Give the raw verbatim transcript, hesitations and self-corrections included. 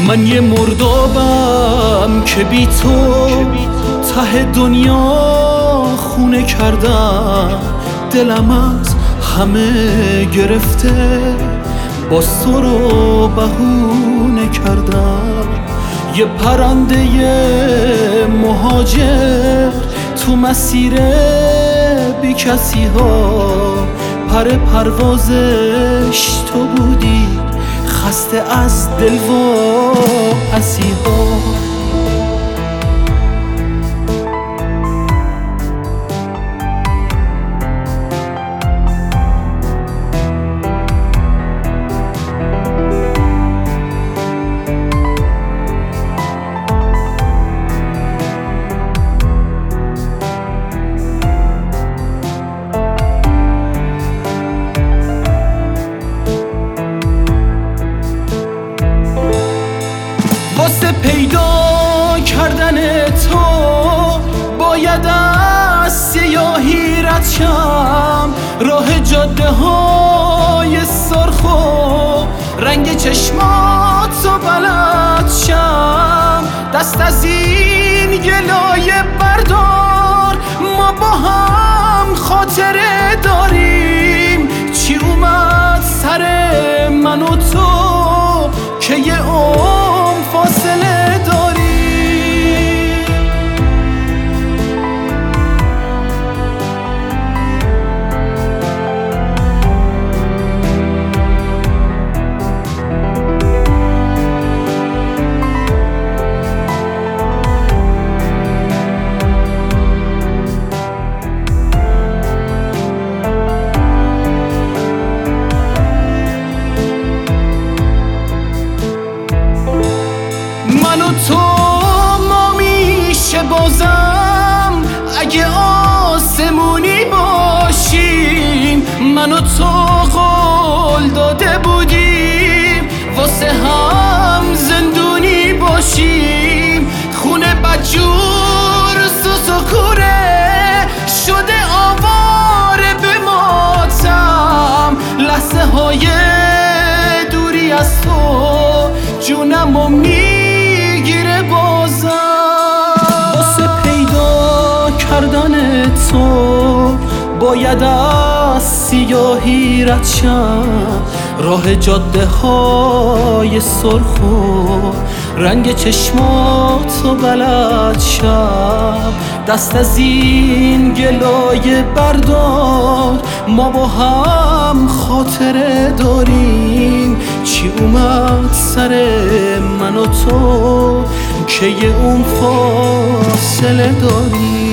من یه مردابم که بی تو ته دنیا خونه کردم. دلم از همه گرفته، باز تو رو بهونه کردم. یه پرنده مهاجر تو مسیر بی کسی ها، پر پروازش تو بودی، خسته از دل و پسی ها. واسه پیدا کردن تو باید از سیاهی رد شم، راه جاده های سرخ و رنگ چشمات رو بلد شم. دست از این گلایه بردار، ما با هم خاطره داریم. چی اومد سر من و تو که یه عمر فاصله داری؟ من و تو ما میشه بازم اگه آسمونی باشیم. من و تو قول داده بودیم واسه هم زندونی باشیم. خونه بدجور سوس و کوره شده آواره به ماتم. لحظه های دوری از تو جونم و میگیره بازم. واسه پیدا کردن تو باید از سیاهی رد شم، راه جاده های سرخ و رنگ چشماتو بلد شم. دست از این گلایه بردار، ما با هم خاطره داریم. چی اومد سر من و تو که یه اون فاصله داریم؟